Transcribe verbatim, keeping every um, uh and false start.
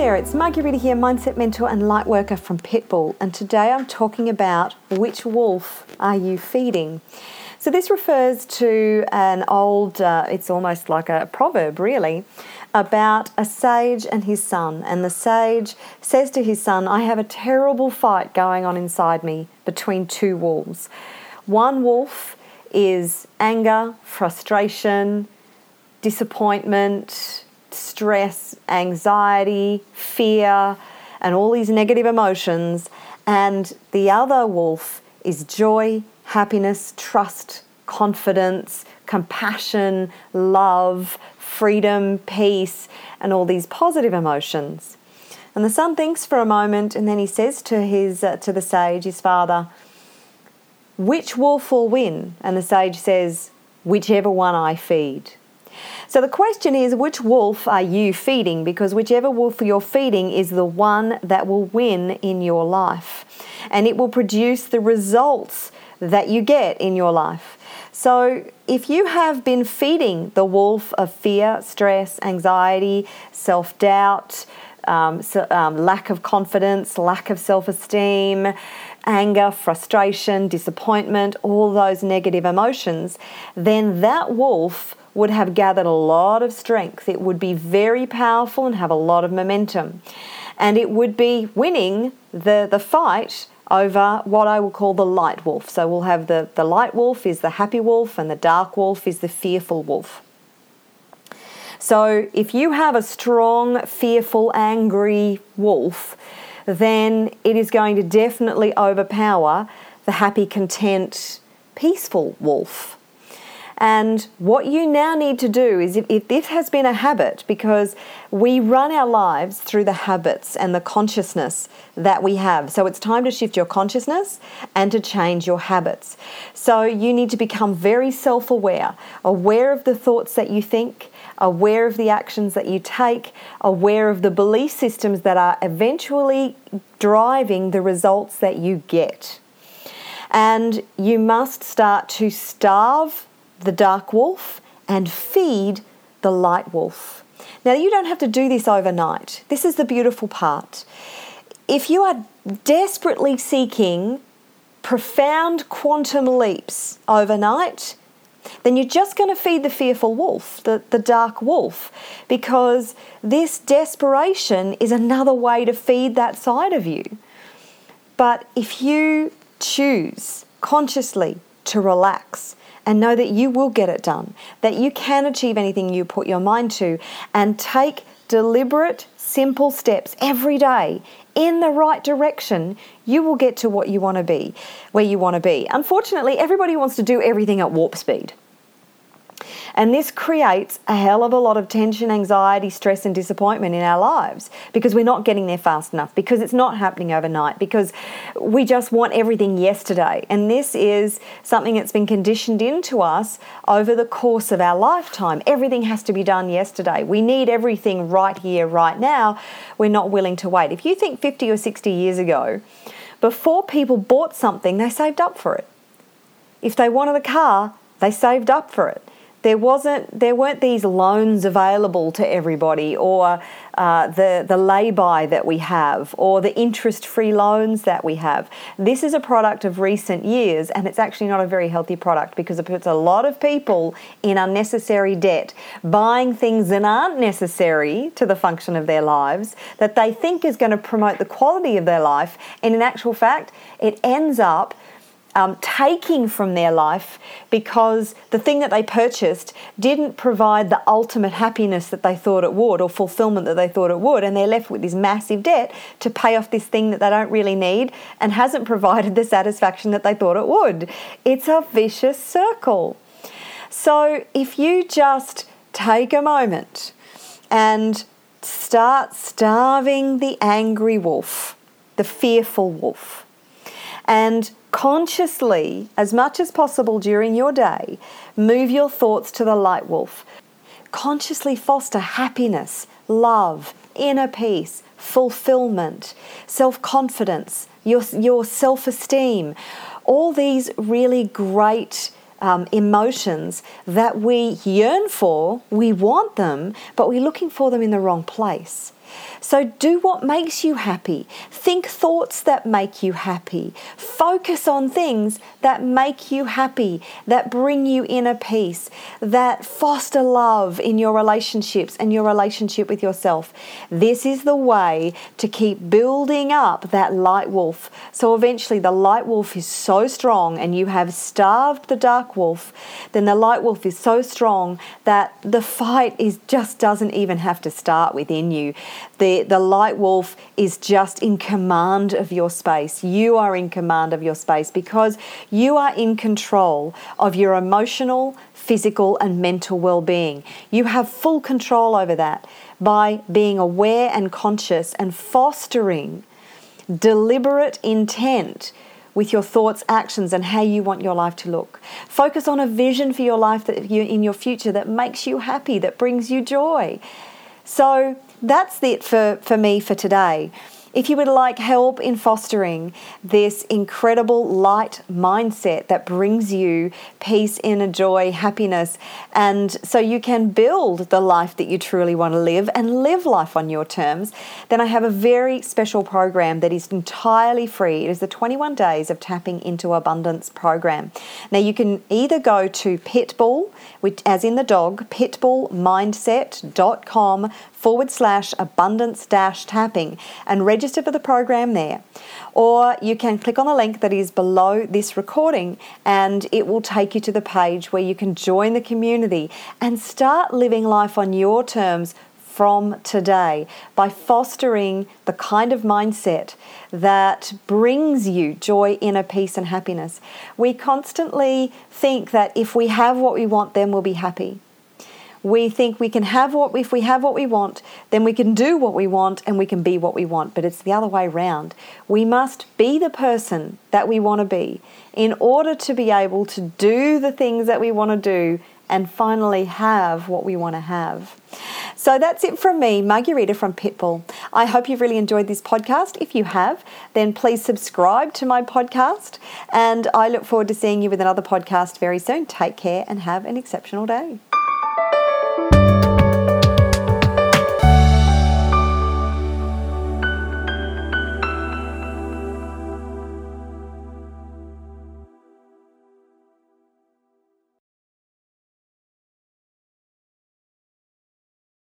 there, it's Margarita here, Mindset Mentor and Lightworker from Pitbull, and today I'm talking about which wolf are you feeding? So this refers to an old, uh, it's almost like a proverb really, about a sage and his son. And the sage says to his son, I have a terrible fight going on inside me between two wolves. One wolf is anger, frustration, disappointment, stress, anxiety, fear, and all these negative emotions. And the other wolf is joy, happiness, trust, confidence, compassion, love, freedom, peace, and all these positive emotions. And the son thinks for a moment, and then he says to his uh, to the sage, his father, which wolf will win? And the sage says, whichever one I feed. So the question is, which wolf are you feeding? Because whichever wolf you're feeding is the one that will win in your life. And it will produce the results that you get in your life. So if you have been feeding the wolf of fear, stress, anxiety, self-doubt, um, so, um, lack of confidence, lack of self-esteem, anger, frustration, disappointment, all those negative emotions, then that wolf would have gathered a lot of strength. It would be very powerful and have a lot of momentum. And it would be winning the, the fight over what I will call the light wolf. So we'll have the, the light wolf is the happy wolf and the dark wolf is the fearful wolf. So if you have a strong, fearful, angry wolf, then it is going to definitely overpower the happy, content, peaceful wolf. And what you now need to do is, if, if this has been a habit, because we run our lives through the habits and the consciousness that we have. So it's time to shift your consciousness and to change your habits. So you need to become very self-aware, aware of the thoughts that you think, aware of the actions that you take, aware of the belief systems that are eventually driving the results that you get. And you must start to starve the dark wolf and feed the light wolf. Now, you don't have to do this overnight. This is the beautiful part. If you are desperately seeking profound quantum leaps overnight, then you're just going to feed the fearful wolf, the, the dark wolf, because this desperation is another way to feed that side of you. But if you choose consciously to relax and know that you will get it done, that you can achieve anything you put your mind to, and take deliberate, simple steps every day in the right direction, you will get to what you want to be, where you want to be. Unfortunately, everybody wants to do everything at warp speed. And this creates a hell of a lot of tension, anxiety, stress and disappointment in our lives because we're not getting there fast enough, because it's not happening overnight, because we just want everything yesterday. And this is something that's been conditioned into us over the course of our lifetime. Everything has to be done yesterday. We need everything right here, right now. We're not willing to wait. If you think fifty or sixty years ago, before people bought something, they saved up for it. If they wanted a car, they saved up for it. There wasn't, there weren't these loans available to everybody, or uh, the the lay-by that we have, or the interest-free loans that we have. This is a product of recent years, and it's actually not a very healthy product because it puts a lot of people in unnecessary debt, buying things that aren't necessary to the function of their lives, that they think is going to promote the quality of their life, and in actual fact, it ends up Um, taking from their life because the thing that they purchased didn't provide the ultimate happiness that they thought it would, or fulfillment that they thought it would, and they're left with this massive debt to pay off this thing that they don't really need and hasn't provided the satisfaction that they thought it would. It's a vicious circle. So if you just take a moment and start starving the angry wolf, the fearful wolf, and consciously, as much as possible during your day, move your thoughts to the light wolf. Consciously foster happiness, love, inner peace, fulfillment, self-confidence, your, your self-esteem, all these really great um, emotions that we yearn for, we want them, but we're looking for them in the wrong place. So do what makes you happy. Think thoughts that make you happy. Focus on things that make you happy, that bring you inner peace, that foster love in your relationships and your relationship with yourself. This is the way to keep building up that light wolf. So eventually the light wolf is so strong and you have starved the dark wolf, then the light wolf is so strong that the fight is just doesn't even have to start within you. The, the light wolf is just in command of your space. You are in command of your space because you are in control of your emotional, physical, and mental well-being. You have full control over that by being aware and conscious and fostering deliberate intent with your thoughts, actions, and how you want your life to look. Focus on a vision for your life that you in your future that makes you happy, that brings you joy. So that's it for, for me for today. If you would like help in fostering this incredible light mindset that brings you peace, inner joy, happiness, and so you can build the life that you truly want to live and live life on your terms, then I have a very special program that is entirely free. It is the twenty-one days of Tapping into Abundance program. Now you can either go to Pitbull, which as in the dog, pitbullmindset.com forward slash abundance dash tapping and register for the program there. Or you can click on the link that is below this recording and it will take you to the page where you can join the community and start living life on your terms from today by fostering the kind of mindset that brings you joy, inner peace, and happiness. We constantly think that if we have what we want, then we'll be happy. We think we can have what, if we have what we want, then we can do what we want and we can be what we want. But it's the other way around. We must be the person that we want to be in order to be able to do the things that we want to do and finally have what we want to have. So that's it from me, Margarita from Pitbull. I hope you've really enjoyed this podcast. If you have, then please subscribe to my podcast and I look forward to seeing you with another podcast very soon. Take care and have an exceptional day.